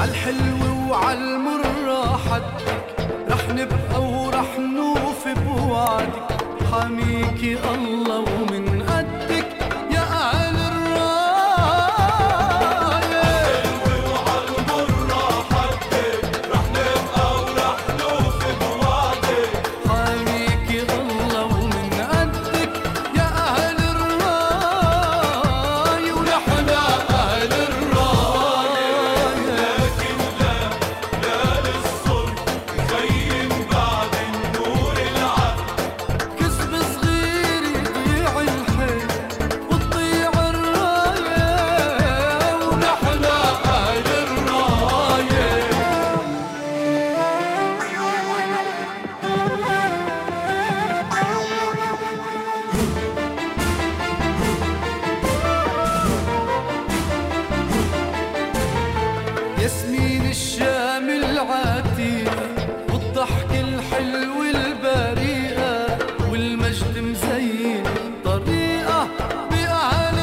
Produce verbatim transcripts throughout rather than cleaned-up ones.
عالحلو وعالمر حدك، رح نبقى ورح نوفي بوعدك، حاميكي الله ومن قدك يا أهل الراية. عالحلو وعالمر حدك، رح نبقى ورح نوفي بوعدك، حاميكي الله ومن قدك يا أهل الراية، ونحن أهل الراية. لكن لا لا للظلم يخيم بعد النور العدل، كسب صغير يضيع الحيل وتضيع الراية، ونحن أهل الراية. ياسمين الشام العتيقة والضحك الحلو البريئة، والمجد مزين طريقة بأهل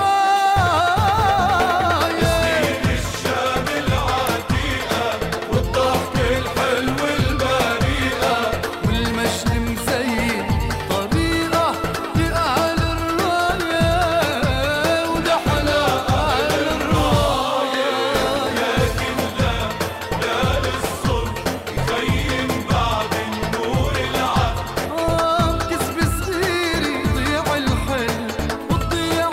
الراية. الشام العتيقة والضحك الحلو البريئة، والمجد مزين طريقة بأهل الراية، ونحن أهل الراية. لكن لا لا للظلم يخيم بعد النور العدل، آه كسب صغير يضيع الحلم وتضيع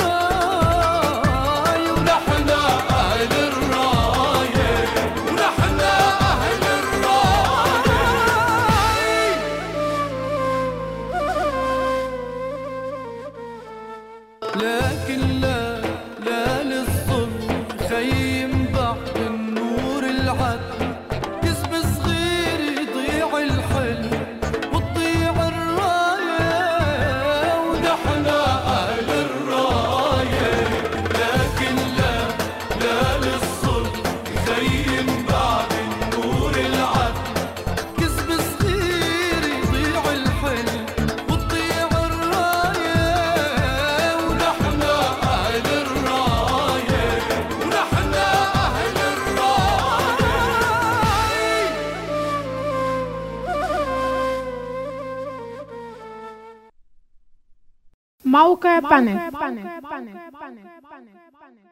الراية، ونحن أهل الراية، ونحن أهل الراية. لكن لا لا للظلم خيم بعد النور العدل، كسب صغير يضيع الحلم وتضيع الراية، ونحن أهل الراية. لكن لا لا للظلم يخيم بعد النور العدل، كسب صغير يضيع الحلم وتضيع الراية، ونحن أهل الراية، ونحن أهل الراية. موقع بانل.